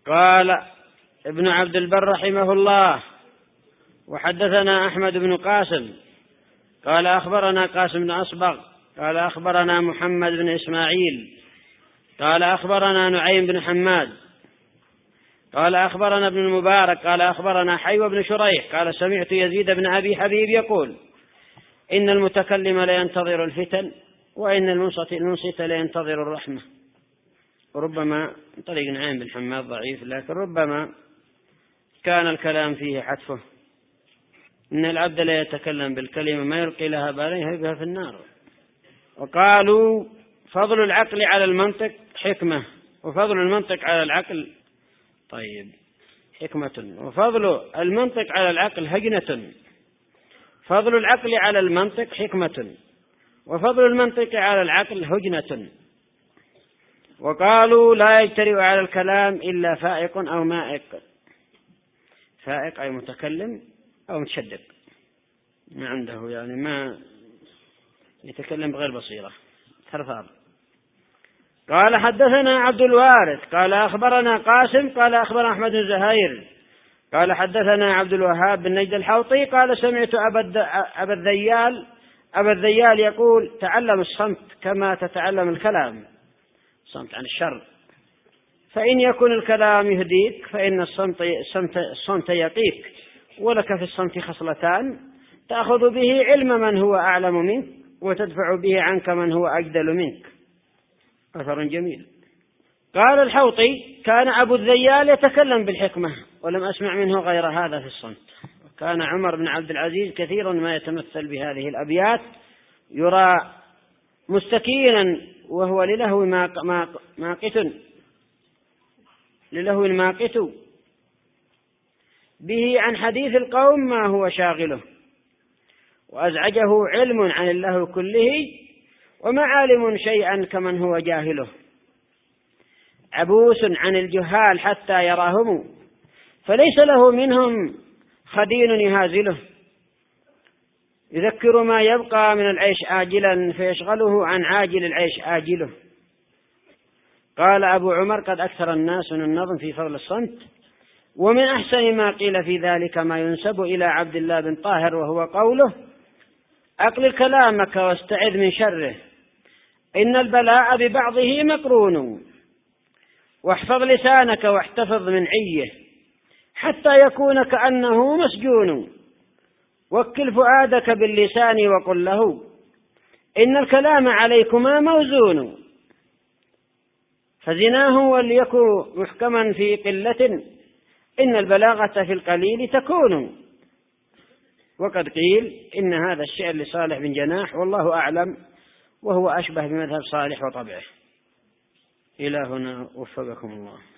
قال ابن عبد البر رحمه الله: وحدثنا أحمد بن قاسم قال أخبرنا قاسم بن أصبغ قال أخبرنا محمد بن إسماعيل قال أخبرنا نعيم بن حماد قال أخبرنا ابن المبارك قال أخبرنا حيوى بن شريح قال سمعت يزيد بن أبي حبيب يقول: إن المتكلم لا ينتظر الفتن، وإن المنصت لا ينتظر الرحمة. وربما طريق نعيم بن حماد ضعيف، لكن ربما كان الكلام فيه حتفه. إن العبد لا يتكلم بالكلمة ما يلقي لها بالا يهبها في النار. وقالوا: فضل العقل على المنطق حكمة، وفضل المنطق على العقل حكمة، وفضل المنطق على العقل هجنة. فضل العقل على المنطق حكمة، وفضل المنطق على العقل هجنة. وقالوا: لا يجترئ على الكلام إلا فائق أو مائق. فائق أي متكلم أو متشدق، ما عنده يعني ما يتكلم بغير بصيرة، ثرثار. قال حدثنا عبد الوارث قال أخبرنا قاسم قال أخبرنا أحمد بن زهير قال حدثنا عبد الوهاب بن نجد الحوطي قال سمعت أبا الذيال يقول: تعلم الصمت كما تتعلم الكلام. صمت عن الشر، فإن يكن الكلام يهديك فإن الصمت يقيك. ولك في الصمت خصلتان: تأخذ به علم من هو أعلم منك، وتدفع به عنك من هو أجدل منك. أثر جميل. قال الحوطي: كان أبو الذيال يتكلم بالحكمة، ولم أسمع منه غير هذا في الصمت. كان عمر بن عبد العزيز كثيرا ما يتمثل بهذه الأبيات: يرى مستكينا وهو للهو ماقت به عن حديث القوم ما هو شاغله، وأزعجه علم عن اللهو كله، وما عالم شيئا كمن هو جاهله. عبوس عن الجهال حتى يراهم، فليس له منهم خدين يهازله. يذكر ما يبقى من العيش آجلا، فيشغله عن عاجل العيش آجله. قال أبو عمر: قد أكثر الناس من النظم في فضل الصمت، ومن أحسن ما قيل في ذلك ما ينسب إلى عبد الله بن طاهر، وهو قوله: أقلل كلامك واستعذ من شره، إن البلاء ببعضه مقرون، واحفظ لسانك واحتفظ من عيه، حتى يكون كأنه مسجون، وكل فؤادك باللسان وقل له، إن الكلام عليكما موزون، فزناه وليكن محكما في قلة، إن البلاغة في القليل تكون. وقد قيل إن هذا الشعر لصالح بن جناح، والله أعلم، وهو أشبه بمذهب صالح وطبعه. إلى هنا وفقكم الله.